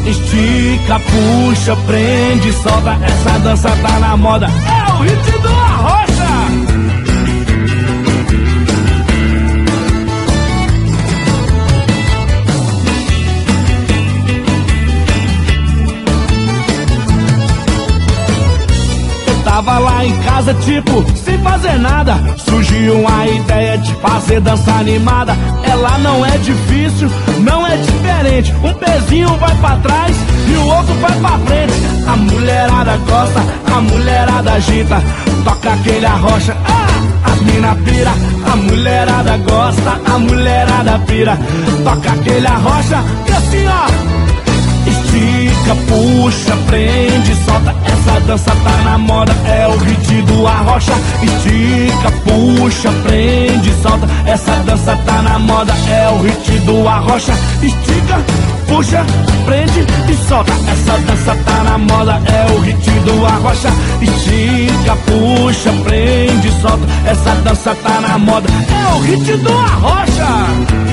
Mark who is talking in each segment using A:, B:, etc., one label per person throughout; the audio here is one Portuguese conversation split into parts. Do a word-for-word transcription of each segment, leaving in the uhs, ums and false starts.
A: estica, puxa, prende, solta. Essa dança tá na moda, é o hit do Arrocha. Tava lá em casa, tipo, sem fazer nada. Surgiu uma ideia de fazer dança animada. Ela não é difícil, não é diferente. Um pezinho vai pra trás e o outro vai pra frente. A mulherada gosta, a mulherada agita. Toca aquele Arrocha, ah, as mina pira. A mulherada gosta, a mulherada pira. Toca aquele Arrocha e assim, ó. Estica, puxa, prende, solta. Essa dança tá na moda, é o hit do Arrocha. Estica, puxa, prende, solta. Essa dança tá na moda, é o hit do Arrocha. Estica, puxa, prende e solta. Essa dança tá na moda, é o hit do Arrocha. Estica, puxa, prende, solta. Essa dança tá na moda, é o hit do Arrocha.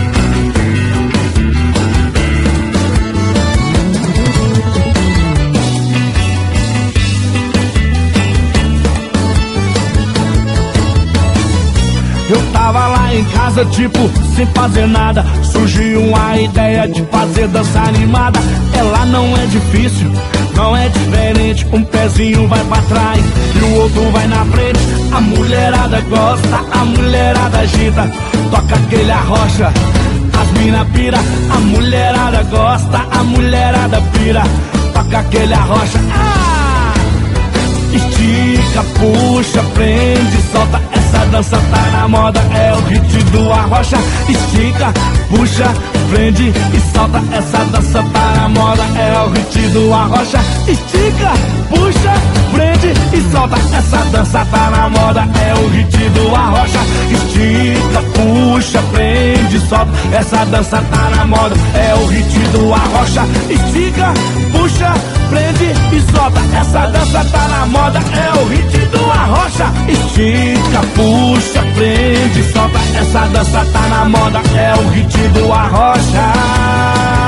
A: Eu tava lá em casa, tipo, sem fazer nada. Surgiu uma ideia de fazer dança animada. Ela não é difícil, não é diferente. Um pezinho vai pra trás e o outro vai na frente. A mulherada gosta, a mulherada agita. Toca aquele Arrocha, as mina pira. A mulherada gosta, a mulherada pira. Toca aquele Arrocha, ah! Estica, puxa, prende, solta. Essa dança tá na moda, é o hit do Arrocha. Estica, puxa, prende e solta. Essa dança tá na moda, é o hit do Arrocha. Estica, puxa, prende e solta. Essa dança tá na moda, é o hit do Arrocha. Estica, puxa, prende e solta. Essa dança tá na moda, é o hit do Arrocha. Estica, puxa, prende e solta. Essa dança tá na moda, é o hit do Arrocha. Estica, puxa, prende e solta. Essa dança tá na moda, é o hit do Arrocha.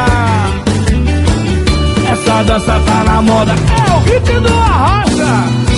A: Essa dança tá na moda, é o hit do Arrocha.